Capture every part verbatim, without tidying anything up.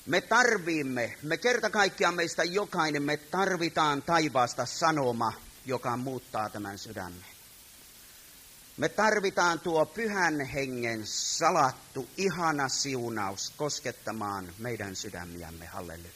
Me tarvimme, me kerta kaikkiaan meistä jokainen, me tarvitaan taivaasta sanoma, joka muuttaa tämän sydämen. Me tarvitaan tuo pyhän hengen salattu, ihana siunaus koskettamaan meidän sydämiämme, halleluja.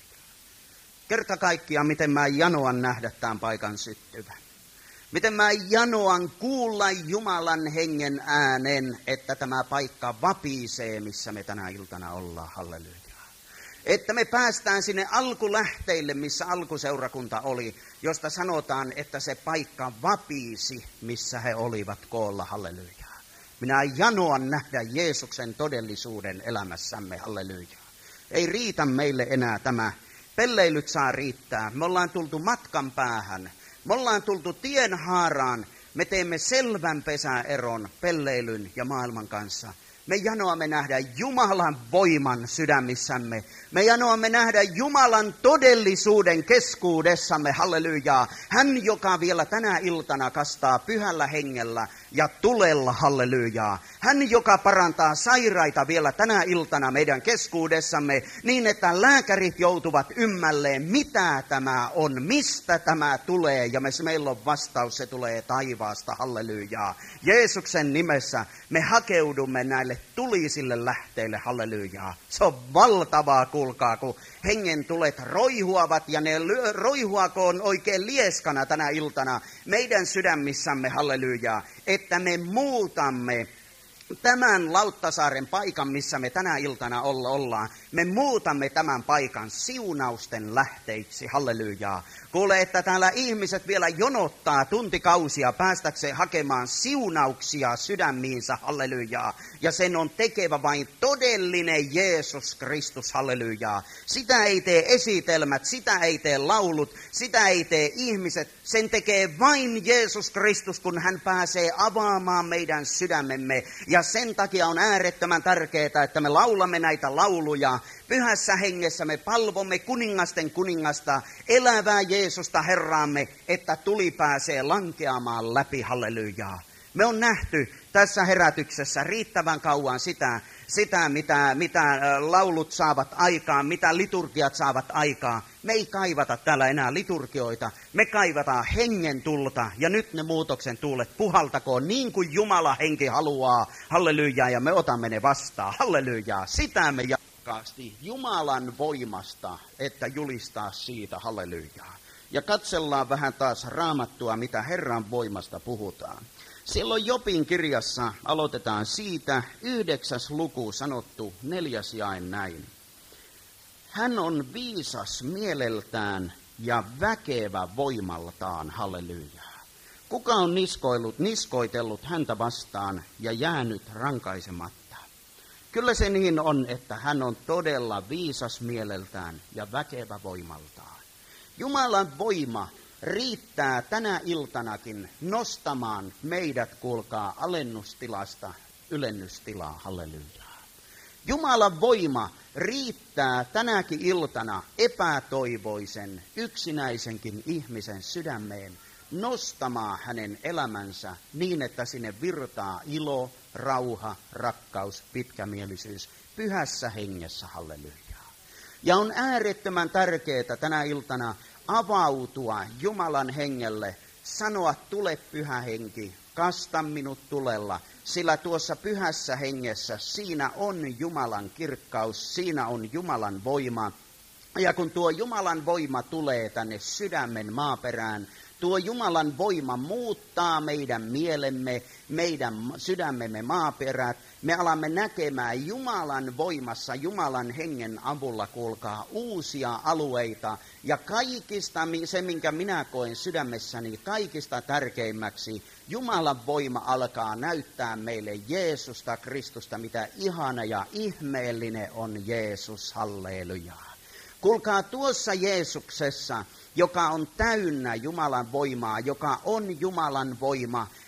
Kerta kaikkiaan, miten mä janoan nähdä tämän paikan syttyvän. Miten mä janoan kuulla Jumalan hengen äänen, että tämä paikka vapisee, missä me tänä iltana ollaan, halleluja. Että me päästään sinne alkulähteille, missä alkuseurakunta oli, josta sanotaan, että se paikka vapisi, missä he olivat koolla, halleluja. Minä janoan nähdä Jeesuksen todellisuuden elämässämme, halleluja. Ei riitä meille enää tämä. Pelleilyt saa riittää. Me ollaan tultu matkan päähän. Me ollaan tultu tienhaaraan. Me teemme selvän pesäeron pelleilyn ja maailman kanssa. Me janoamme nähdä Jumalan voiman sydämissämme. Me janoamme nähdä Jumalan todellisuuden keskuudessamme, hallelujaa. Hän, joka vielä tänä iltana kastaa pyhällä hengellä ja tulella, hallelujaa. Hän, joka parantaa sairaita vielä tänä iltana meidän keskuudessamme, niin että lääkärit joutuvat ymmälleen, mitä tämä on, mistä tämä tulee. Ja me, meillä on vastaus, se tulee taivaasta, hallelujaa. Jeesuksen nimessä me hakeudumme näille tulisille lähteille, hallelujaa. Se on valtavaa, kuulkaa, kun hengen tulet roihuavat ja ne roihuakoon oikein lieskana tänä iltana meidän sydämissämme, hallelujaa, että me muutamme tämän Lauttasaaren paikan, missä me tänä iltana ollaan, me muutamme tämän paikan siunausten lähteiksi, hallelujaa. Kuule, että täällä ihmiset vielä jonottaa tuntikausia päästäkseen hakemaan siunauksia sydämiinsä, hallelujaa. Ja sen on tekevä vain todellinen Jeesus Kristus, hallelujaa. Sitä ei tee esitelmät, sitä ei tee laulut, sitä ei tee ihmiset. Sen tekee vain Jeesus Kristus, kun hän pääsee avaamaan meidän sydämemme. Ja sen takia on äärettömän tärkeää, että me laulamme näitä lauluja. Pyhässä hengessä me palvomme kuningasten kuningasta, elävää Jeesusta Herraamme, että tuli pääsee lankeamaan läpi, hallelujaa. Me on nähty tässä herätyksessä riittävän kauan sitä, sitä mitä, mitä laulut saavat aikaan, mitä liturgiat saavat aikaan. Me ei kaivata täällä enää liturgioita, me kaivataan hengen tulta ja nyt ne muutoksen tuulet puhaltakoon niin kuin Jumala henki haluaa, hallelujaa, ja me otamme ne vastaan, hallelujaa, sitä me jakkaasti Jumalan voimasta, että julistaa siitä, hallelujaa. Ja katsellaan vähän taas Raamattua, mitä Herran voimasta puhutaan. Silloin Jobin kirjassa aloitetaan siitä, yhdeksäs luku sanottu neljäs jae näin. Hän on viisas mieleltään ja väkevä voimaltaan, hallelujaa. Kuka on niskoillut, niskoitellut häntä vastaan ja jäänyt rankaisematta? Kyllä se niin on, että hän on todella viisas mieleltään ja väkevä voimaltaan. Jumalan voima riittää tänä iltanakin nostamaan meidät, kuulkaa, alennustilasta ylennystilaa, hallelujaa. Jumalan voima riittää tänäkin iltana epätoivoisen, yksinäisenkin ihmisen sydämeen nostamaan hänen elämänsä niin, että sinne virtaa ilo, rauha, rakkaus, pitkämielisyys, pyhässä hengessä, hallelujaa. Ja on äärettömän tärkeää tänä iltana avautua Jumalan hengelle, sanoa tule pyhä henki, kasta minut tulella, sillä tuossa pyhässä hengessä siinä on Jumalan kirkkaus, siinä on Jumalan voima. Ja kun tuo Jumalan voima tulee tänne sydämen maaperään, tuo Jumalan voima muuttaa meidän mielemme, meidän sydämemme maaperät. Me alamme näkemään Jumalan voimassa, Jumalan hengen avulla, kuulkaa, uusia alueita. Ja kaikista, se minkä minä koen sydämessäni kaikista tärkeimmäksi, Jumalan voima alkaa näyttää meille Jeesusta Kristusta, mitä ihana ja ihmeellinen on Jeesus, halleluja. Kuulkaa, tuossa Jeesuksessa, joka on täynnä Jumalan voimaa, joka on Jumalan voima,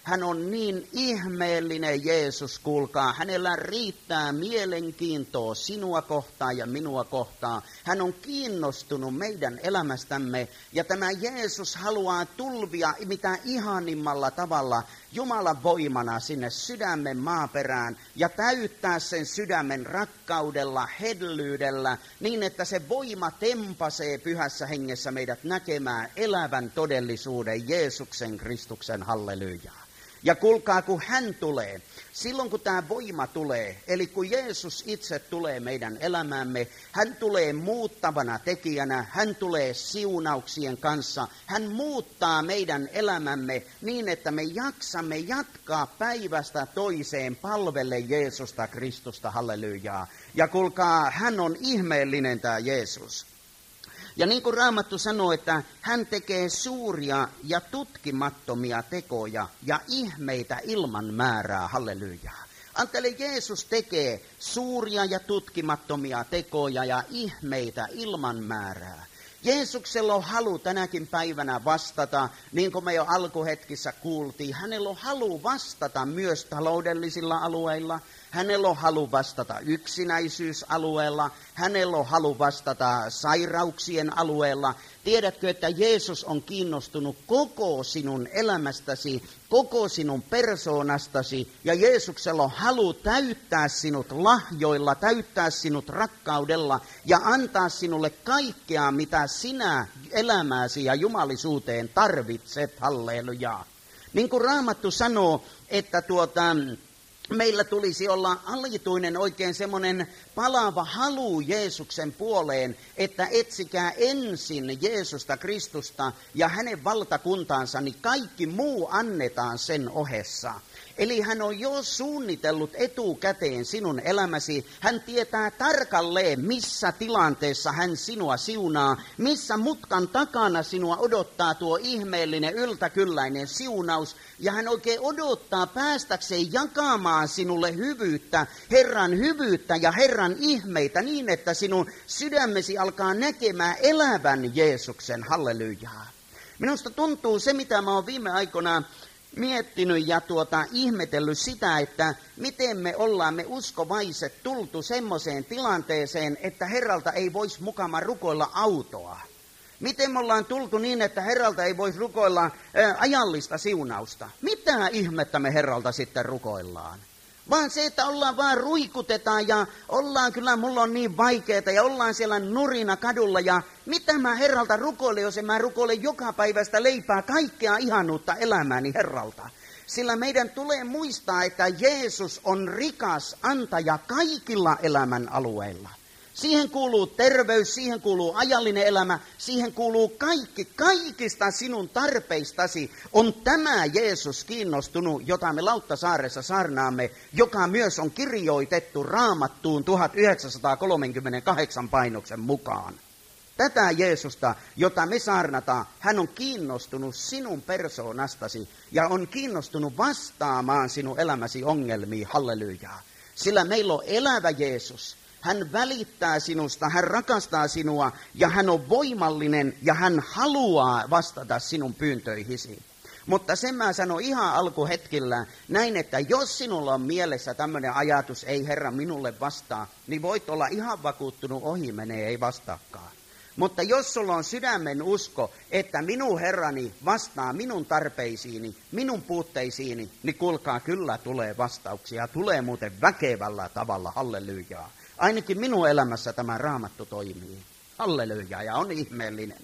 Hän on niin ihmeellinen Jeesus, kuulkaa. Hänellä riittää mielenkiintoa sinua kohtaan ja minua kohtaan. Hän on kiinnostunut meidän elämästämme ja tämä Jeesus haluaa tulvia mitä ihanimmalla tavalla Jumalan voimana sinne sydämen maaperään ja täyttää sen sydämen rakkaudella, hellyydellä, niin että se voima tempasee pyhässä hengessä meidät näkemään elävän todellisuuden Jeesuksen Kristuksen, hallelujaa. Ja kuulkaa, kun hän tulee, silloin kun tämä voima tulee, eli kun Jeesus itse tulee meidän elämäämme, hän tulee muuttavana tekijänä, hän tulee siunauksien kanssa, hän muuttaa meidän elämämme niin, että me jaksamme jatkaa päivästä toiseen palvelle Jeesusta Kristusta, hallelujaa. Ja kuulkaa, hän on ihmeellinen tämä Jeesus. Ja niin kuin Raamattu sanoo, että hän tekee suuria ja tutkimattomia tekoja ja ihmeitä ilman määrää, hallelujaa. Antele, Jeesus tekee suuria ja tutkimattomia tekoja ja ihmeitä ilman määrää. Jeesuksella on halu tänäkin päivänä vastata, niin kuin me jo alkuhetkissä kuultiin, hänellä on halu vastata myös taloudellisilla alueilla. Hänellä on halu vastata yksinäisyysalueella, hänellä on halu vastata sairauksien alueella. Tiedätkö, että Jeesus on kiinnostunut koko sinun elämästäsi, koko sinun persoonastasi, ja Jeesuksella on halu täyttää sinut lahjoilla, täyttää sinut rakkaudella ja antaa sinulle kaikkea, mitä sinä elämääsi ja jumalisuuteen tarvitset, hallelujaa. Niin kuin Raamattu sanoo, että tuota... meillä tulisi olla alituinen oikein semmoinen palava halu Jeesuksen puoleen, että etsikää ensin Jeesusta Kristusta ja hänen valtakuntaansa, niin kaikki muu annetaan sen ohessa. Eli hän on jo suunnitellut etukäteen sinun elämäsi. Hän tietää tarkalleen, missä tilanteessa hän sinua siunaa, missä mutkan takana sinua odottaa tuo ihmeellinen yltäkylläinen siunaus. Ja hän oikein odottaa päästäkseen jakamaan sinulle hyvyyttä, Herran hyvyyttä ja Herran ihmeitä niin, että sinun sydämesi alkaa näkemään elävän Jeesuksen, hallelujaa. Minusta tuntuu se, mitä mä oon viime aikoina miettinyt ja tuota, ihmetellyt sitä, että miten me ollaan me uskovaiset tultu semmoiseen tilanteeseen, että Herralta ei voisi mukama rukoilla autoa. Miten me ollaan tultu niin, että Herralta ei voisi rukoilla ää, ajallista siunausta. Mitä ihmettä me Herralta sitten rukoillaan? Vaan se, että ollaan vaan ruikutetaan ja ollaan, kyllä mulla on niin vaikeeta ja ollaan siellä nurina kadulla ja mitä mä Herralta rukoilen, jos en mä rukoile joka päivästä leipää kaikkea ihanuutta elämääni Herralta. Sillä meidän tulee muistaa, että Jeesus on rikas antaja kaikilla elämän alueilla. Siihen kuuluu terveys, siihen kuuluu ajallinen elämä, siihen kuuluu kaikki, kaikista sinun tarpeistasi on tämä Jeesus kiinnostunut, jota me Lauttasaaressa saarnaamme, joka myös on kirjoitettu Raamattuun tuhatyhdeksänsataakolmekymmentäkahdeksan painoksen mukaan. Tätä Jeesusta, jota me saarnataan, hän on kiinnostunut sinun persoonastasi ja on kiinnostunut vastaamaan sinun elämäsi ongelmiin, hallelujaa. Sillä meillä on elävä Jeesus. Hän välittää sinusta, hän rakastaa sinua ja hän on voimallinen ja hän haluaa vastata sinun pyyntöihisi. Mutta sen mä sanon ihan alkuhetkillä näin, että jos sinulla on mielessä tämmöinen ajatus, ei Herra minulle vastaa, niin voit olla ihan vakuuttunut, ohi menee, ei vastaakaan. Mutta jos sulla on sydämen usko, että minun Herrani vastaa minun tarpeisiini, minun puutteisiini, niin kuulkaa, kyllä tulee vastauksia. Tulee muuten väkevällä tavalla, hallelujaa. Ainakin minun elämässä tämä Raamattu toimii. Halleluja, ja on ihmeellinen.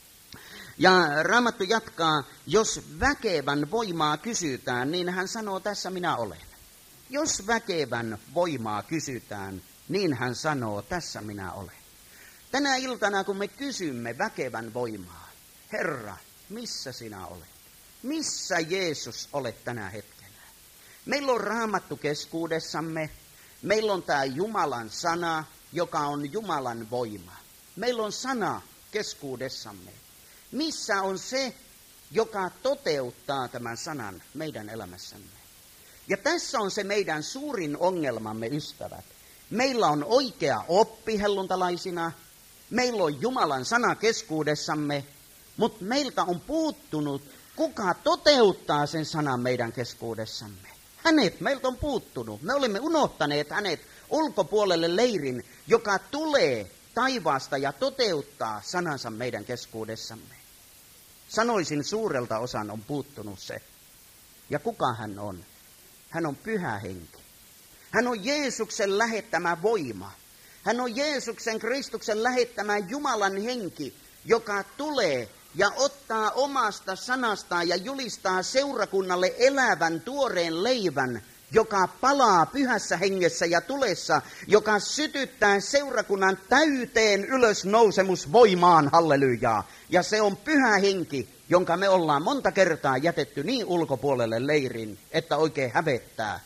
Ja Raamattu jatkaa, jos väkevän voimaa kysytään, niin hän sanoo, tässä minä olen. Jos väkevän voimaa kysytään, niin hän sanoo, tässä minä olen. Tänä iltana, kun me kysymme väkevän voimaa, Herra, missä sinä olet? Missä Jeesus olet tänä hetkenä? Meillä on Raamattu keskuudessamme. Meillä on tämä Jumalan sana, joka on Jumalan voima. Meillä on sana keskuudessamme. Missä on se, joka toteuttaa tämän sanan meidän elämässämme? Ja tässä on se meidän suurin ongelmamme, ystävät. Meillä on oikea oppi helluntalaisina. Meillä on Jumalan sana keskuudessamme, mutta meiltä on puuttunut kuka toteuttaa sen sanan meidän keskuudessamme. Hänet meiltä on puuttunut. Me olemme unohtaneet hänet ulkopuolelle leirin, joka tulee taivaasta ja toteuttaa sanansa meidän keskuudessamme. Sanoisin, suurelta osan on puuttunut se. Ja kuka hän on? Hän on Pyhä Henki. Hän on Jeesuksen lähettämä voima. Hän on Jeesuksen Kristuksen lähettämä Jumalan henki, joka tulee ja ottaa omasta sanastaan ja julistaa seurakunnalle elävän tuoreen leivän, joka palaa pyhässä hengessä ja tulessa, joka sytyttää seurakunnan täyteen ylösnousemusvoimaan, hallelujaa. Ja se on Pyhä Henki, jonka me ollaan monta kertaa jätetty niin ulkopuolelle leirin, että oikein hävettää.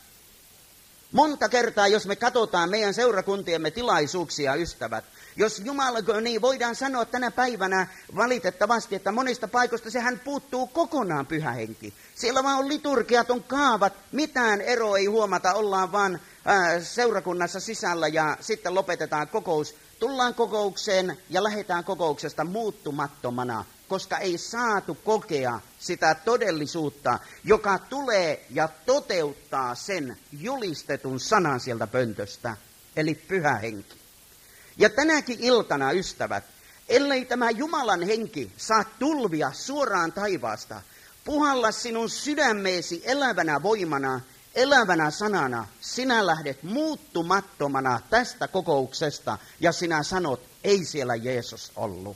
Monta kertaa, jos me katsotaan meidän seurakuntiemme tilaisuuksia, ystävät, jos Jumala, niin voidaan sanoa tänä päivänä valitettavasti, että monista paikoista sehän puuttuu kokonaan Pyhä Henki. Siellä vaan on liturgiat, on kaavat, mitään eroa ei huomata, ollaan vaan ää, seurakunnassa sisällä ja sitten lopetetaan kokous. Tullaan kokoukseen ja lähdetään kokouksesta muuttumattomana, koska ei saatu kokea sitä todellisuutta, joka tulee ja toteuttaa sen julistetun sanan sieltä pöntöstä, eli Pyhä Henki. Ja tänäkin iltana, ystävät, ellei tämä Jumalan henki saa tulvia suoraan taivaasta, puhalla sinun sydämeesi elävänä voimana, elävänä sanana, sinä lähdet muuttumattomana tästä kokouksesta ja sinä sanot, ei siellä Jeesus ollut.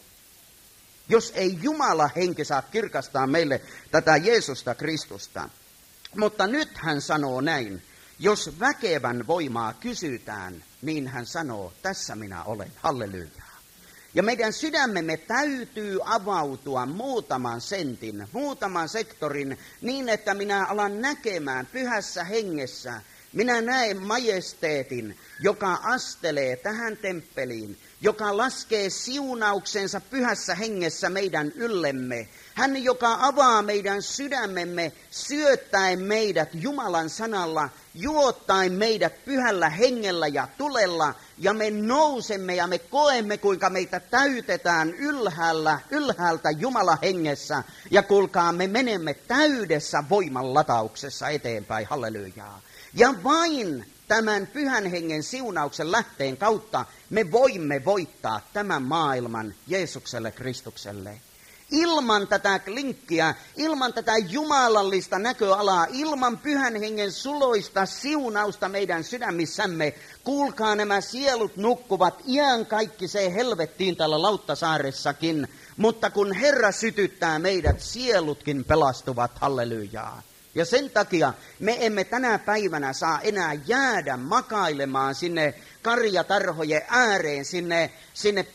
Jos ei Jumala henki saa kirkastaa meille tätä Jeesusta Kristusta. Mutta nyt hän sanoo näin, jos väkevän voimaa kysytään, niin hän sanoo, tässä minä olen, hallelujaa. Ja meidän sydämemme täytyy avautua muutaman sentin, muutaman sektorin, niin että minä alan näkemään pyhässä hengessä. Minä näen majesteetin, joka astelee tähän temppeliin, joka laskee siunauksensa pyhässä hengessä meidän yllemme. Hän, joka avaa meidän sydämemme, syöttäen meidät Jumalan sanalla, juottaen meidät pyhällä hengellä ja tulella, ja me nousemme ja me koemme, kuinka meitä täytetään ylhäällä, ylhäältä Jumalan hengessä, ja kuulkaa, me menemme täydessä voiman latauksessa eteenpäin, hallelujaa. Ja vain tämän pyhän hengen siunauksen lähteen kautta me voimme voittaa tämän maailman Jeesukselle Kristukselle. Ilman tätä linkkiä, ilman tätä jumalallista näköalaa, ilman pyhän hengen suloista siunausta meidän sydämissämme, kuulkaa, nämä sielut nukkuvat iankaikkiseen helvettiin täällä Lauttasaaressakin, mutta kun Herra sytyttää meidät, sielutkin pelastuvat, hallelujaa. Ja sen takia me emme tänä päivänä saa enää jäädä makailemaan sinne karjatarhojen ääreen, sinne, sinne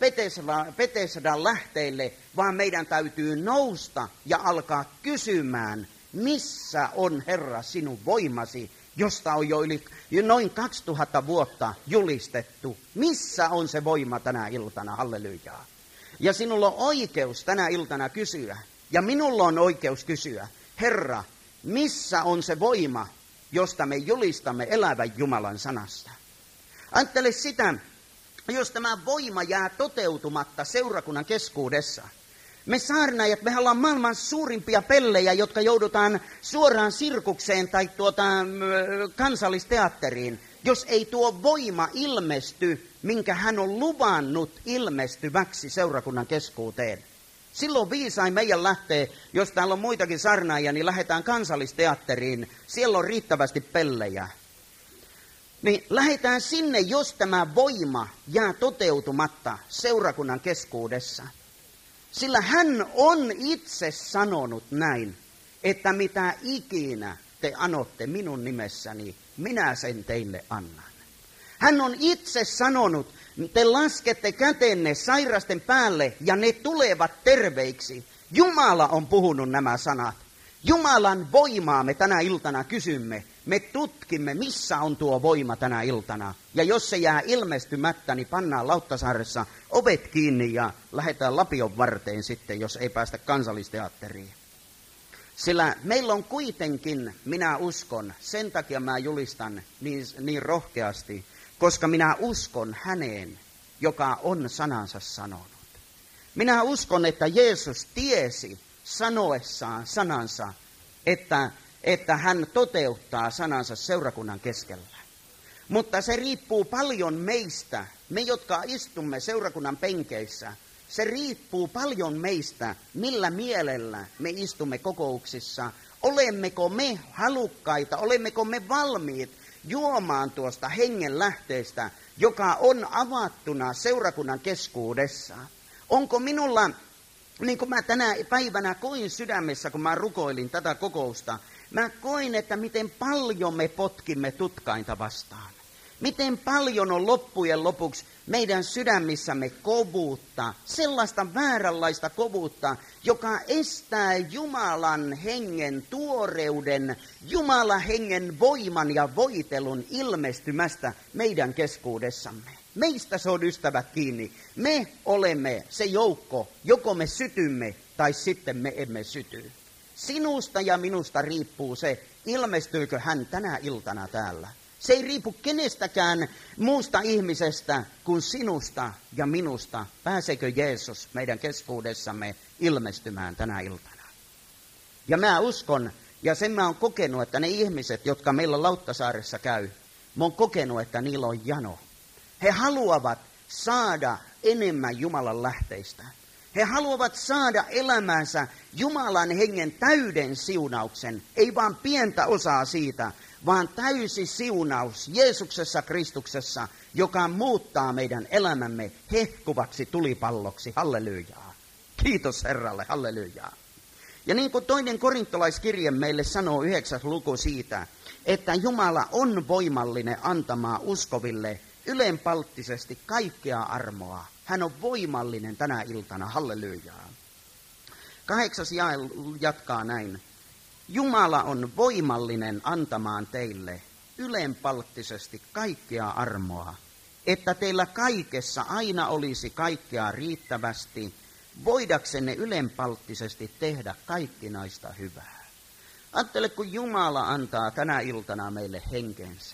Betesdan lähteille, vaan meidän täytyy nousta ja alkaa kysymään, missä on, Herra, sinun voimasi, josta on jo yli jo noin kaksituhatta vuotta julistettu. Missä on se voima tänä iltana, hallelujaa. Ja sinulla on oikeus tänä iltana kysyä, ja minulla on oikeus kysyä, Herra, missä on se voima, josta me julistamme elävän Jumalan sanasta? Ajattele sitä, jos tämä voima jää toteutumatta seurakunnan keskuudessa. Me saarnaajat, me ollaan maailman suurimpia pellejä, jotka joudutaan suoraan sirkukseen tai tuota, kansallisteatteriin, jos ei tuo voima ilmesty, minkä hän on luvannut ilmestyväksi seurakunnan keskuuteen. Silloin viisain meidän lähtee, jos täällä on muitakin saarnaajia, niin lähdetään kansallisteatteriin. Siellä on riittävästi pellejä. Niin lähdetään sinne, jos tämä voima jää toteutumatta seurakunnan keskuudessa. Sillä hän on itse sanonut näin, että mitä ikinä te anotte minun nimessäni, minä sen teille annan. Hän on itse sanonut, te laskette kätenne sairasten päälle ja ne tulevat terveiksi. Jumala on puhunut nämä sanat. Jumalan voimaa me tänä iltana kysymme. Me tutkimme, missä on tuo voima tänä iltana. Ja jos se jää ilmestymättä, niin pannaan Lauttasaaressa ovet kiinni ja lähdetään Lapion varteen sitten, jos ei päästä kansallisteatteriin. Sillä meillä on kuitenkin, minä uskon, sen takia mä julistan niin, niin rohkeasti, koska minä uskon häneen, joka on sanansa sanonut. Minä uskon, että Jeesus tiesi sanoessaan sanansa, että, että hän toteuttaa sanansa seurakunnan keskellä. Mutta se riippuu paljon meistä, me jotka istumme seurakunnan penkeissä. Se riippuu paljon meistä, millä mielellä me istumme kokouksissa. Olemmeko me halukkaita, olemmeko me valmiit juomaan tuosta hengen lähteestä, joka on avattuna seurakunnan keskuudessa. Onko minulla, niin kuin mä tänä päivänä koin sydämessä, kun mä rukoilin tätä kokousta, mä koin, että miten paljon me potkimme tutkainta vastaan. Miten paljon on loppujen lopuksi meidän sydämissämme kovuutta, sellaista vääränlaista kovuutta, joka estää Jumalan hengen tuoreuden, Jumalan hengen voiman ja voitelun ilmestymästä meidän keskuudessamme. Meistä se on, ystävät, kiinni. Me olemme se joukko, joko me sytymme tai sitten me emme syty. Sinusta ja minusta riippuu se, ilmestyykö hän tänä iltana täällä. Se ei riipu kenestäkään muusta ihmisestä kuin sinusta ja minusta. Pääseekö Jeesus meidän keskuudessamme ilmestymään tänä iltana? Ja mä uskon, ja sen mä oon kokenut, että ne ihmiset, jotka meillä Lauttasaaressa käy, mä oon kokenut, että niillä on jano. He haluavat saada enemmän Jumalan lähteistä. He haluavat saada elämäänsä Jumalan hengen täyden siunauksen, ei vaan pientä osaa siitä, vaan täysi siunaus Jeesuksessa Kristuksessa, joka muuttaa meidän elämämme hehkuvaksi tulipalloksi. Hallelujaa. Kiitos Herralle, hallelujaa. Ja niin kuin toinen korintolaiskirje meille sanoo yhdeksäs luku siitä, että Jumala on voimallinen antamaan uskoville ylenpalttisesti kaikkea armoa. Hän on voimallinen tänä iltana, hallelujaa. Kahdeksas jae jatkaa näin. Jumala on voimallinen antamaan teille ylenpalttisesti kaikkea armoa, että teillä kaikessa aina olisi kaikkea riittävästi, voidaksenne ylenpalttisesti tehdä kaikkinaista hyvää. Ajattele, kun Jumala antaa tänä iltana meille henkensä.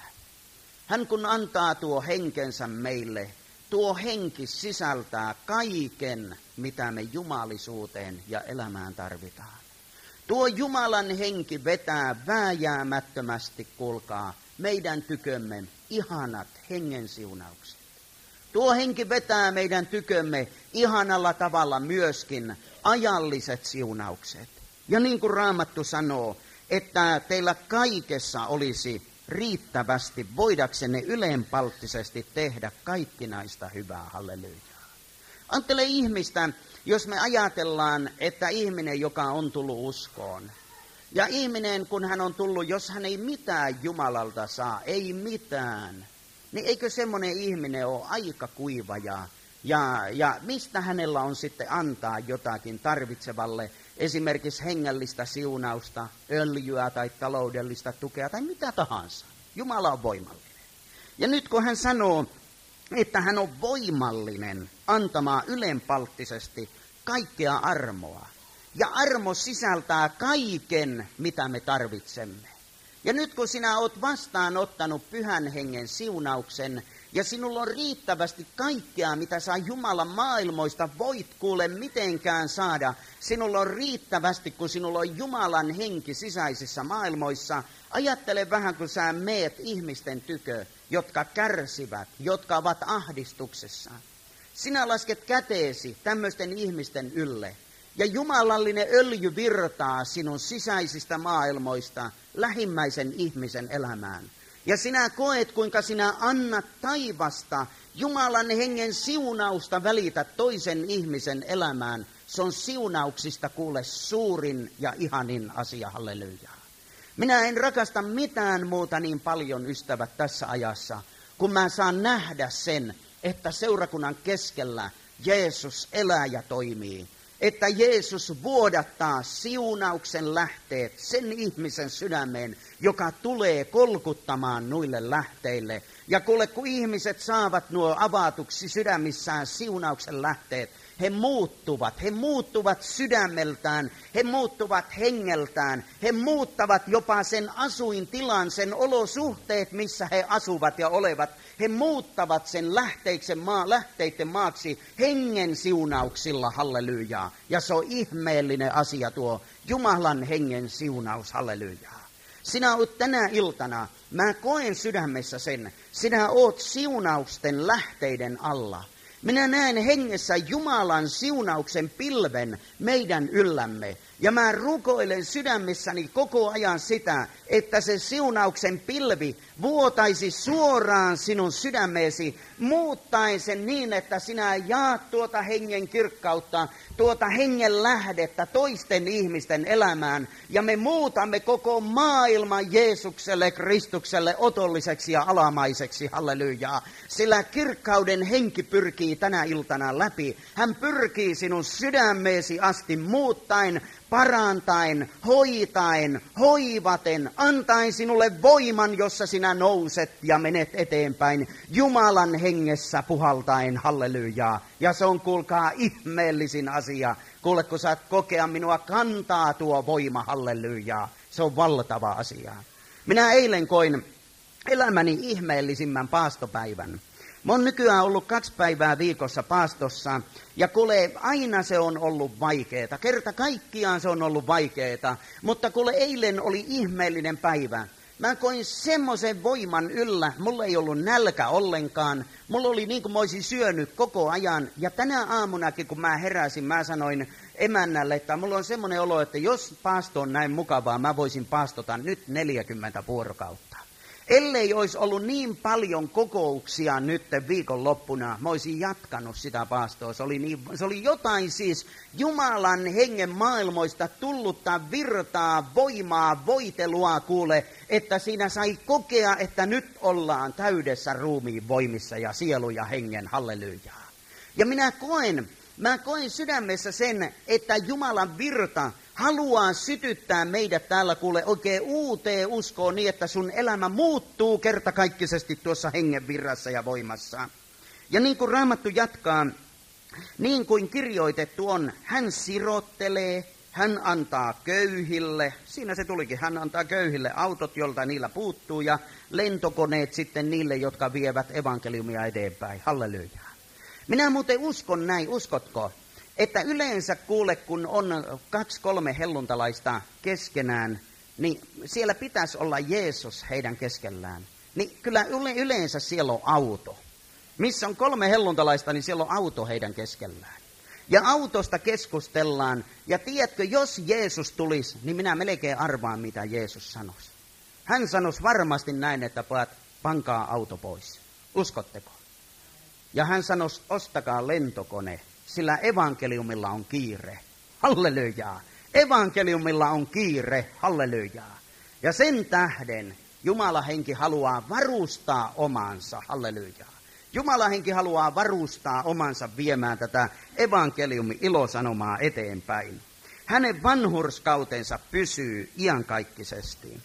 Hän kun antaa tuo henkensä meille, tuo henki sisältää kaiken, mitä me jumalisuuteen ja elämään tarvitaan. Tuo Jumalan henki vetää vääjäämättömästi, kuulkaa, meidän tykömme ihanat hengen siunaukset. Tuo henki vetää meidän tykömme ihanalla tavalla myöskin ajalliset siunaukset. Ja niin kuin Raamattu sanoo, että teillä kaikessa olisi riittävästi voidaksenne ylenpalttisesti tehdä kaikkinaista hyvää, hallelujaa. Ajattele ihmistä, jos me ajatellaan, että ihminen, joka on tullut uskoon, ja ihminen, kun hän on tullut, jos hän ei mitään Jumalalta saa, ei mitään, niin eikö semmoinen ihminen ole aika kuiva ja, ja, ja mistä hänellä on sitten antaa jotakin tarvitsevalle, esimerkiksi hengellistä siunausta, öljyä tai taloudellista tukea tai mitä tahansa. Jumala on voimallinen. Ja nyt kun hän sanoo, että hän on voimallinen antamaan ylenpalttisesti kaikkea armoa. Ja armo sisältää kaiken, mitä me tarvitsemme. Ja nyt kun sinä olet vastaanottanut pyhän hengen siunauksen, ja sinulla on riittävästi kaikkea, mitä saa Jumalan maailmoista, voit kuule mitenkään saada. Sinulla on riittävästi, kun sinulla on Jumalan henki sisäisissä maailmoissa. Ajattele vähän, kun sä meet ihmisten tykö, jotka kärsivät, jotka ovat ahdistuksessa. Sinä lasket käteesi tämmöisten ihmisten ylle. Ja jumalallinen öljy virtaa sinun sisäisistä maailmoista lähimmäisen ihmisen elämään. Ja sinä koet, kuinka sinä annat taivasta Jumalan hengen siunausta välität toisen ihmisen elämään. Se on siunauksista kuule suurin ja ihanin asia, hallelujaa. Minä en rakasta mitään muuta niin paljon, ystävät, tässä ajassa, kun mä saan nähdä sen, että seurakunnan keskellä Jeesus elää ja toimii. Että Jeesus vuodattaa siunauksen lähteet sen ihmisen sydämeen, joka tulee kolkuttamaan noille lähteille. Ja kuule, kun ihmiset saavat nuo avatuksi sydämissään siunauksen lähteet, he muuttuvat, he muuttuvat sydämeltään, he muuttuvat hengeltään, he muuttavat jopa sen asuintilan, sen olosuhteet, missä he asuvat ja olevat. He muuttavat sen lähteiksen maa, lähteiden maaksi hengen siunauksilla, hallelujaa. Jumalaa. Ja se on ihmeellinen asia tuo Jumalan hengen siunaus, halleluja. Sinä oot tänä iltana, mä koen sydämessä sen, sinä oot siunausten lähteiden alla. Minä näen hengessä Jumalan siunauksen pilven meidän yllämme. Ja mä rukoilen sydämessäni koko ajan sitä, että se siunauksen pilvi vuotaisi suoraan sinun sydämeesi, muuttaen sen niin, että sinä jaat tuota hengen kirkkautta, tuota hengen lähdettä toisten ihmisten elämään. Ja me muutamme koko maailman Jeesukselle, Kristukselle otolliseksi ja alamaiseksi, hallelujaa. Sillä kirkkauden henki pyrkii tänä iltana läpi. Hän pyrkii sinun sydämeesi asti muuttaen, parantain, hoitain, hoivaten, antaen sinulle voiman, jossa sinä nouset ja menet eteenpäin, Jumalan hengessä puhaltaen, hallelujaa. Ja se on, kuulkaa, ihmeellisin asia. Kuule, kun saat kokea minua, kantaa tuo voima, hallelujaa. Se on valtava asia. Minä eilen koin elämäni ihmeellisimmän paastopäivän. Mä oon nykyään ollut kaksi päivää viikossa paastossa, ja kuule, aina se on ollut vaikeeta. Kerta kaikkiaan se on ollut vaikeeta, mutta kuule, eilen oli ihmeellinen päivä. Mä koin semmoisen voiman yllä, mulla ei ollut nälkä ollenkaan, mulla oli niin kuin mä olisin syönyt koko ajan, ja tänä aamunakin, kun mä heräsin, mä sanoin emännälle, että mulla on semmoinen olo, että jos paasto on näin mukavaa, mä voisin paastota nyt neljäkymmentä vuorokautta. Ellei olisi ollut niin paljon kokouksia nyt viikonloppuna, mä olisin jatkanut sitä paastoa. Se oli, niin, se oli jotain siis Jumalan hengen maailmoista tullutta virtaa, voimaa, voitelua, kuule, että siinä sai kokea, että nyt ollaan täydessä ruumiin voimissa ja sielu ja hengen, hallelujaa. Ja minä koen, mä koen sydämessä sen, että Jumalan virta haluaa sytyttää meidät täällä, kuule, oikein uuteen uskoon niin, että sun elämä muuttuu kertakaikkisesti tuossa hengen virrassa ja voimassa. Ja niin kuin Raamattu jatkaa, niin kuin kirjoitettu on, hän sirottelee, hän antaa köyhille, siinä se tulikin, hän antaa köyhille autot, jolta niillä puuttuu, ja lentokoneet sitten niille, jotka vievät evankeliumia eteenpäin. Halleluja. Minä muuten uskon näin, uskotko? Että yleensä kuule, kun on kaksi kolme helluntalaista keskenään, niin siellä pitäisi olla Jeesus heidän keskellään. Niin kyllä yleensä siellä on auto. Missä on kolme helluntalaista, niin siellä on auto heidän keskellään. Ja autosta keskustellaan, ja tiedätkö, jos Jeesus tulisi, niin minä melkein arvaan, mitä Jeesus sanoisi. Hän sanoisi varmasti näin, että pojat, pankaa auto pois. Uskotteko? Ja hän sanoisi, ostakaa lentokone. Sillä evankeliumilla on kiire. Hallelujaa. Evankeliumilla on kiire. Hallelujaa. Ja sen tähden Jumalan henki haluaa varustaa omansa. Hallelujaa. Jumalan henki haluaa varustaa omansa viemään tätä evankeliumin ilosanomaa eteenpäin. Hänen vanhurskautensa pysyy iankaikkisesti.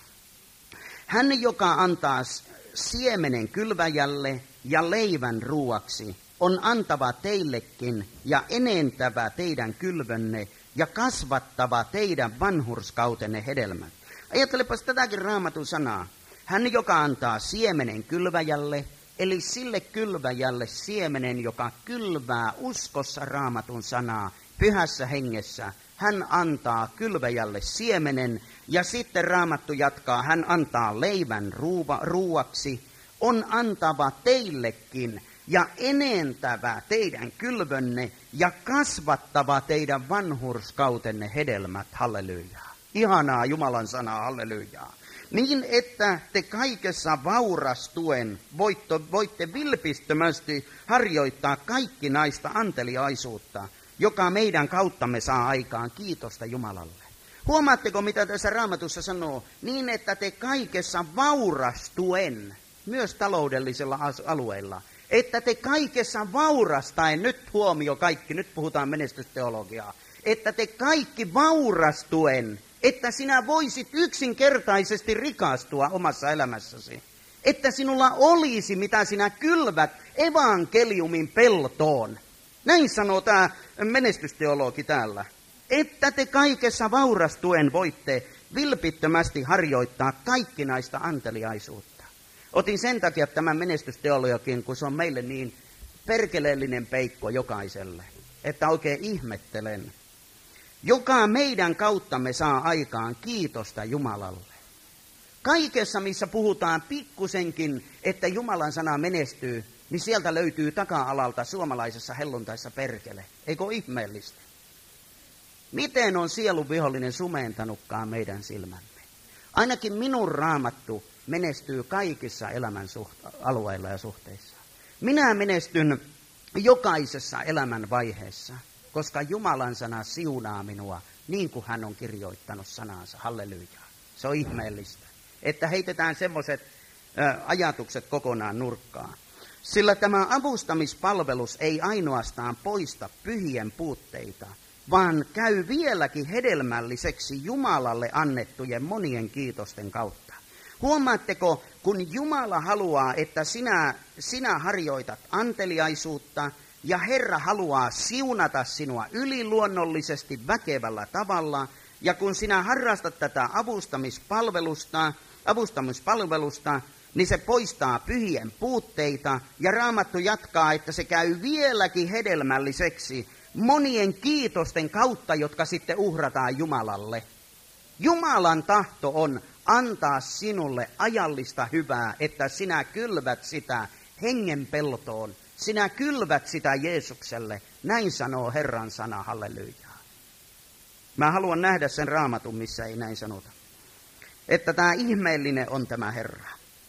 Hän, joka antaa siemenen kylväjälle ja leivän ruuaksi, on antava teillekin ja enentävä teidän kylvönne ja kasvattava teidän vanhurskautenne hedelmät. Ajattelepas tätäkin Raamatun sanaa. Hän, joka antaa siemenen kylväjälle, eli sille kylväjälle siemenen, joka kylvää uskossa Raamatun sanaa, pyhässä hengessä. Hän antaa kylväjälle siemenen, ja sitten Raamattu jatkaa, hän antaa leivän ruuva, ruuaksi, on antava teillekin ja enentävä teidän kylvönne ja kasvattava teidän vanhurskautenne hedelmät, hallelujaa. Ihanaa Jumalan sanaa, hallelujaa. Niin, että te kaikessa vaurastuen voitte, voitte vilpittömästi harjoittaa kaikkinaista anteliaisuutta, joka meidän kauttamme saa aikaan kiitosta Jumalalle. Huomaatteko, mitä tässä Raamatussa sanoo? Niin, että te kaikessa vaurastuen, myös taloudellisilla alueilla, että te kaikessa vaurastaen, nyt huomio kaikki, nyt puhutaan menestysteologiaa, että te kaikki vaurastuen, että sinä voisit yksinkertaisesti rikastua omassa elämässäsi. Että sinulla olisi, mitä sinä kylvät evankeliumin peltoon. Näin sanoo tämä menestysteologi täällä. Että te kaikessa vaurastuen voitte vilpittömästi harjoittaa kaikkinaista anteliaisuutta. Otin sen takia tämän menestysteologian, kun se on meille niin perkeleellinen peikko jokaiselle, että oikein ihmettelen, joka meidän kauttamme saa aikaan kiitosta Jumalalle. Kaikessa, missä puhutaan pikkusenkin, että Jumalan sana menestyy, niin sieltä löytyy taka-alalta suomalaisessa helluntaissa perkele. Eikö ihmeellistä? Miten on sielun vihollinen sumeentanutkaan meidän silmämme? Ainakin minun raamattu menestyy kaikissa elämän suht- alueilla ja suhteissa. Minä menestyn jokaisessa elämän vaiheessa, koska Jumalan sana siunaa minua niin kuin hän on kirjoittanut sanansa. Halleluja. Se on ihmeellistä, että heitetään semmoiset ajatukset kokonaan nurkkaan. Sillä tämä avustamispalvelus ei ainoastaan poista pyhien puutteita, vaan käy vieläkin hedelmälliseksi Jumalalle annettujen monien kiitosten kautta. Huomaatteko, kun Jumala haluaa, että sinä, sinä harjoitat anteliaisuutta ja Herra haluaa siunata sinua yliluonnollisesti väkevällä tavalla, ja kun sinä harrastat tätä avustamispalvelusta, avustamispalvelusta, niin se poistaa pyhien puutteita, ja Raamattu jatkaa, että se käy vieläkin hedelmälliseksi monien kiitosten kautta, jotka sitten uhrataan Jumalalle. Jumalan tahto on antaa sinulle ajallista hyvää, että sinä kylvät sitä hengen peltoon, sinä kylvät sitä Jeesukselle. Näin sanoo Herran sana, halleluja. Mä haluan nähdä sen Raamatun, missä ei näin sanota. Että tämä ihmeellinen on tämä Herra.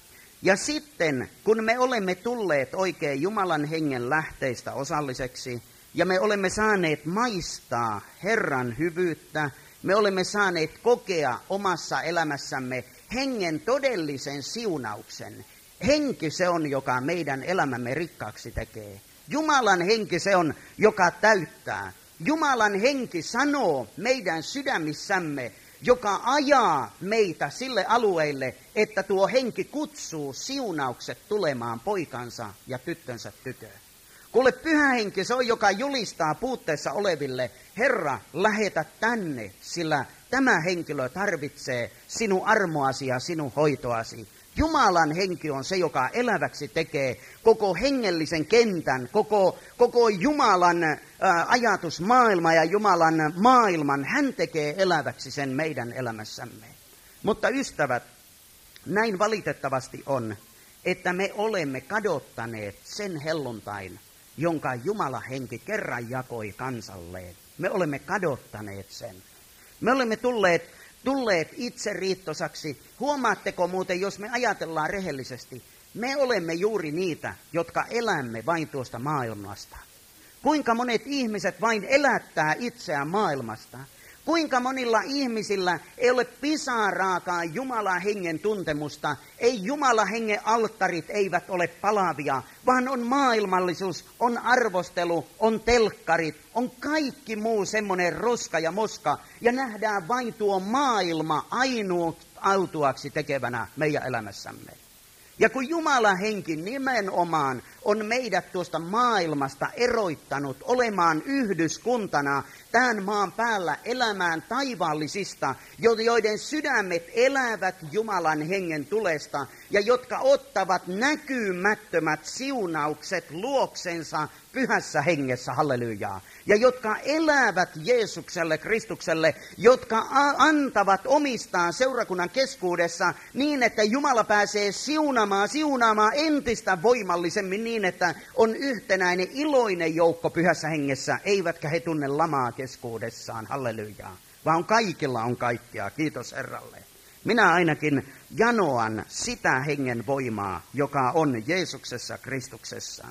Ja sitten, kun me olemme tulleet oikein Jumalan hengen lähteistä osalliseksi, ja me olemme saaneet maistaa Herran hyvyyttä, me olemme saaneet kokea omassa elämässämme hengen todellisen siunauksen. Henki se on, joka meidän elämämme rikkaaksi tekee. Jumalan henki se on, joka täyttää. Jumalan henki sanoo meidän sydämissämme, joka ajaa meitä sille alueelle, että tuo henki kutsuu siunaukset tulemaan poikansa ja tyttönsä tyköön. Kuule, pyhä henki se on, joka julistaa puutteessa oleville, Herra, lähetä tänne, sillä tämä henkilö tarvitsee sinun armoasi ja sinun hoitoasi. Jumalan henki on se, joka eläväksi tekee koko hengellisen kentän, koko, koko Jumalan ä, ajatusmaailma ja Jumalan maailman. Hän tekee eläväksi sen meidän elämässämme. Mutta ystävät, näin valitettavasti on, että me olemme kadottaneet sen helluntain, jonka Jumala henki kerran jakoi kansalleen. Me olemme kadottaneet sen. Me olemme tulleet, tulleet itse riittosaksi. Huomaatteko muuten, jos me ajatellaan rehellisesti, me olemme juuri niitä, jotka elämme vain tuosta maailmasta. Kuinka monet ihmiset vain elättää itseään maailmasta? Kuinka monilla ihmisillä ei ole pisaraakaan Jumalan hengen tuntemusta, ei Jumalan hengen alttarit eivät ole palavia, vaan on maailmallisuus, on arvostelu, on telkkarit, on kaikki muu semmoinen roska ja moska, ja nähdään vain tuo maailma ainoa autuaksi tekevänä meidän elämässämme. Ja kun Jumalan henki nimenomaan on meidät tuosta maailmasta eroittanut olemaan yhdyskuntana tämän maan päällä elämään taivaallisista, joiden sydämet elävät Jumalan hengen tulesta ja jotka ottavat näkymättömät siunaukset luoksensa pyhässä hengessä, hallelujaa. Ja jotka elävät Jeesukselle, Kristukselle, jotka antavat omistaan seurakunnan keskuudessa niin, että Jumala pääsee siunaamaan, siunaamaan entistä voimallisemmin niin, että on yhtenäinen iloinen joukko pyhässä hengessä, eivätkä he tunne lamaa keskuudessaan, hallelujaa. Vaan kaikilla on kaikkea, kiitos Herralle. Minä ainakin janoan sitä hengen voimaa, joka on Jeesuksessa, Kristuksessa.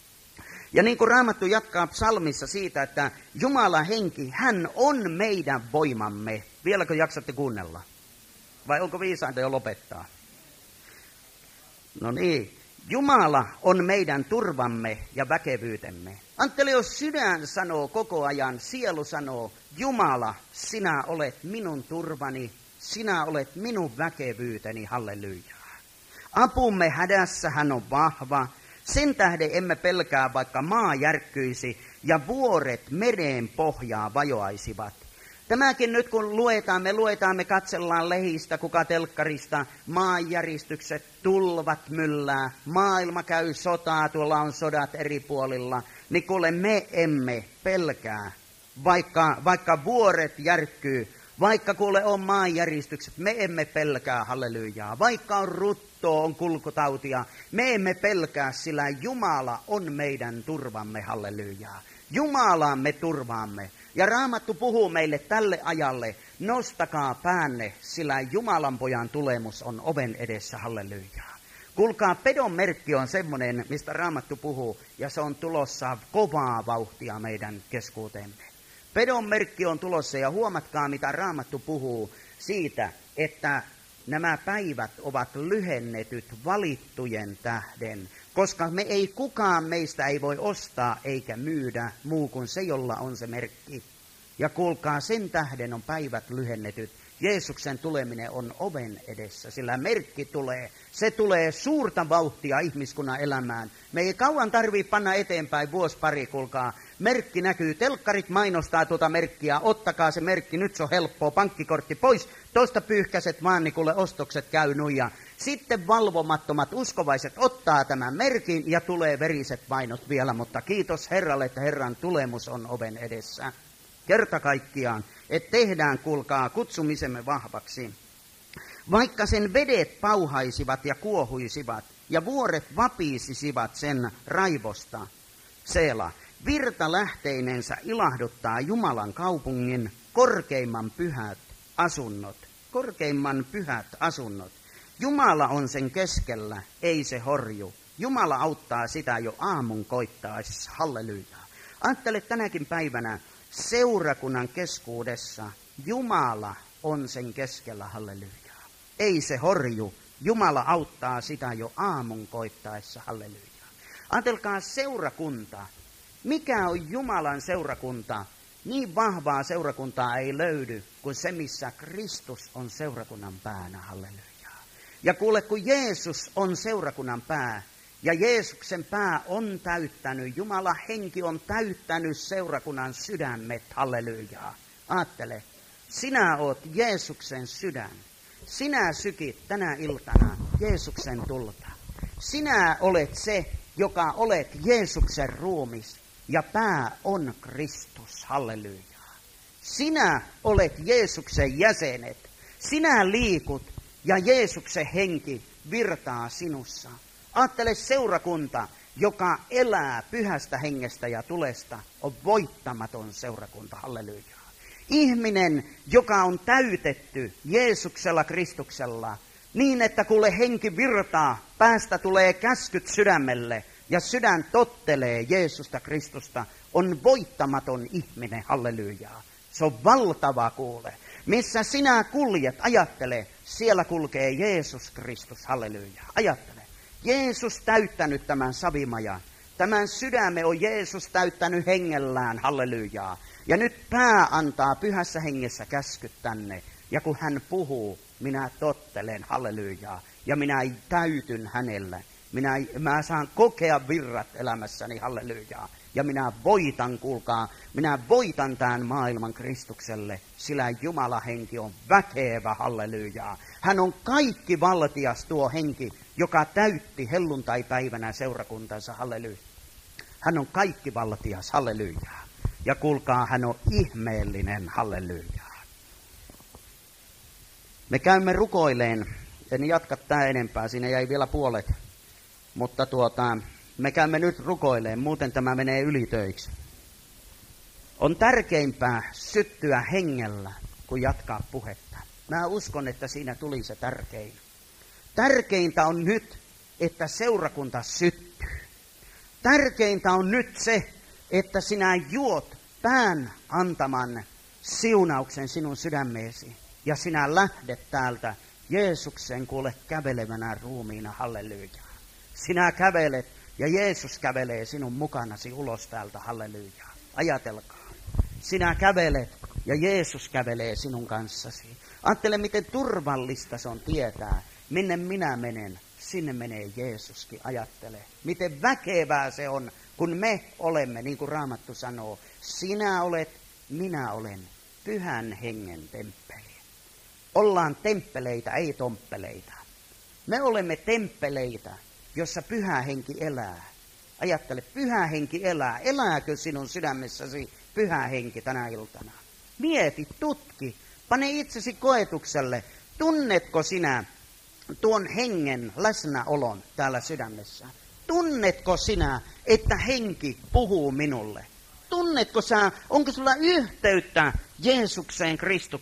Ja niin kuin Raamattu jatkaa psalmissa siitä, että Jumalan henki, hän on meidän voimamme. Vieläkö jaksatte kuunnella? Vai onko viisainta jo lopettaa? No niin, Jumala on meidän turvamme ja väkevyytemme. Anttele, jos sydän sanoo koko ajan, sielu sanoo, Jumala, sinä olet minun turvani, sinä olet minun väkevyyteni, hallelujaa. Apumme hädässä hän on vahva. Sen tähden emme pelkää, vaikka maa järkkyisi ja vuoret mereen pohjaa vajoaisivat. Tämäkin nyt kun luetaan, me luetaan, me katsellaan lehistä, kuka telkkarista, maanjäristykset, tulvat myllää, maailma käy sotaa, tuolla on sodat eri puolilla, niin kuule me emme pelkää, vaikka, vaikka vuoret järkkyy, vaikka kuule on maanjäristykset, me emme pelkää, hallelujaa. Vaikka on ruttoa, on kulkutautia, me emme pelkää, sillä Jumala on meidän turvamme, hallelujaa. Jumalaan me turvaamme. Ja Raamattu puhuu meille tälle ajalle, nostakaa päänne, sillä Jumalan pojan tulemus on oven edessä, hallelujaa. Kuulkaa, pedon merkki on semmoinen, mistä Raamattu puhuu, ja se on tulossa kovaa vauhtia meidän keskuuteemme. Pedon merkki on tulossa, ja huomatkaa, mitä Raamattu puhuu siitä, että nämä päivät ovat lyhennetyt valittujen tähden, koska me ei kukaan meistä ei voi ostaa eikä myydä muu kuin se, jolla on se merkki. Ja kuulkaa, sen tähden on päivät lyhennetyt. Jeesuksen tuleminen on oven edessä, sillä merkki tulee. Se tulee suurta vauhtia ihmiskunnan elämään. Me ei kauan tarvitse panna eteenpäin, vuosi pari, kuulkaa. Merkki näkyy, telkkarit mainostaa tuota merkkiä, ottakaa se merkki, nyt se on helppoa, pankkikortti pois. Tuosta pyyhkäiset vaan, niin kuule ostokset käy nuija. Sitten valvomattomat uskovaiset ottaa tämän merkin ja tulee veriset vainot vielä, mutta kiitos Herralle, että Herran tulemus on oven edessä. Kerta kaikkiaan, että tehdään, kuulkaa, kutsumisemme vahvaksi. Vaikka sen vedet pauhaisivat ja kuohuisivat ja vuoret vapisisivat sen raivosta, Seela, virtalähteinensä ilahduttaa Jumalan kaupungin korkeimman pyhät asunnot. Korkeimman pyhät asunnot. Jumala on sen keskellä, ei se horju. Jumala auttaa sitä jo aamun koittaessa. Halleluja. Ajattele tänäkin päivänä seurakunnan keskuudessa. Jumala on sen keskellä. Halleluja. Ei se horju. Jumala auttaa sitä jo aamun koittaessa. Halleluja. Ajatelkaa seurakunta. Mikä on Jumalan seurakunta? Niin vahvaa seurakuntaa ei löydy kuin se, missä Kristus on seurakunnan päänä. Halleluja. Ja kuule, kun Jeesus on seurakunnan pää, ja Jeesuksen pää on täyttänyt, Jumalan henki on täyttänyt seurakunnan sydämet, hallelujaa. Aattele, sinä oot Jeesuksen sydän. Sinä sykit tänä iltana Jeesuksen tulta. Sinä olet se, joka olet Jeesuksen ruumis, ja pää on Kristus, hallelujaa. Sinä olet Jeesuksen jäsenet. Sinä liikut. Ja Jeesuksen henki virtaa sinussa. Aattele seurakunta, joka elää pyhästä hengestä ja tulesta, on voittamaton seurakunta. Halleluja. Ihminen, joka on täytetty Jeesuksella Kristuksella, niin että kuule henki virtaa, päästä tulee käskyt sydämelle ja sydän tottelee Jeesusta Kristusta, on voittamaton ihminen. Halleluja. Se on valtava, kuule. Missä sinä kuljet, ajattele, siellä kulkee Jeesus Kristus, halleluja. Ajattele, Jeesus täyttänyt tämän savimajan. Tämän sydämen on Jeesus täyttänyt hengellään, hallelujaa. Ja nyt pää antaa pyhässä hengessä käskyt tänne. Ja kun hän puhuu, minä tottelen, hallelujaa. Ja minä täytyn hänellä. Minä, mä saan kokea virrat elämässäni, hallelujaa. Ja minä voitan, kuulkaa, minä voitan tämän maailman Kristukselle, sillä Jumala henki on väkevä, hallelujaa. Hän on kaikki valtias, tuo henki, joka täytti helluntaipäivänä seurakuntansa, hallelujaa. Hän on kaikki valtias, hallelujaa. Ja kuulkaa, hän on ihmeellinen, hallelujaa. Me käymme rukoileen, en jatka tää enempää, siinä jäi vielä puolet, mutta tuota... Me käymme nyt rukoileen, muuten tämä menee ylitöiksi. On tärkeämpää syttyä hengellä kuin jatkaa puhetta. Mä uskon, että siinä tuli se tärkein. Tärkeintä on nyt, että seurakunta syttyy. Tärkeintä on nyt se, että sinä juot pään antaman siunauksen sinun sydämeesi. Ja sinä lähdet täältä Jeesuksen kuule kävelevänä ruumiina, halleluja. Sinä kävelet. Ja Jeesus kävelee sinun mukanasi ulos täältä, halleluja. Ajatelkaa. Sinä kävelet ja Jeesus kävelee sinun kanssasi. Ajattele, miten turvallista se on tietää, minne minä menen. Sinne menee Jeesuskin, ajattele. Miten väkevää se on, kun me olemme, niin kuin Raamattu sanoo. Sinä olet, minä olen, pyhän hengen temppeli. Ollaan temppeleitä, ei tomppeleita. Me olemme temppeleitä, jossa pyhä henki elää. Ajattele, pyhä henki elää. Elääkö sinun sydämessäsi Pyhä Henki tänä iltana. Mieti, tutki, pane itsesi koetukselle. Tunnetko sinä tuon hengen läsnäolon täällä sydämessä? Tunnetko sinä, että henki puhuu minulle? Tunnetko sä, onko sulla yhteyttä Jeesukseen Kristukseen?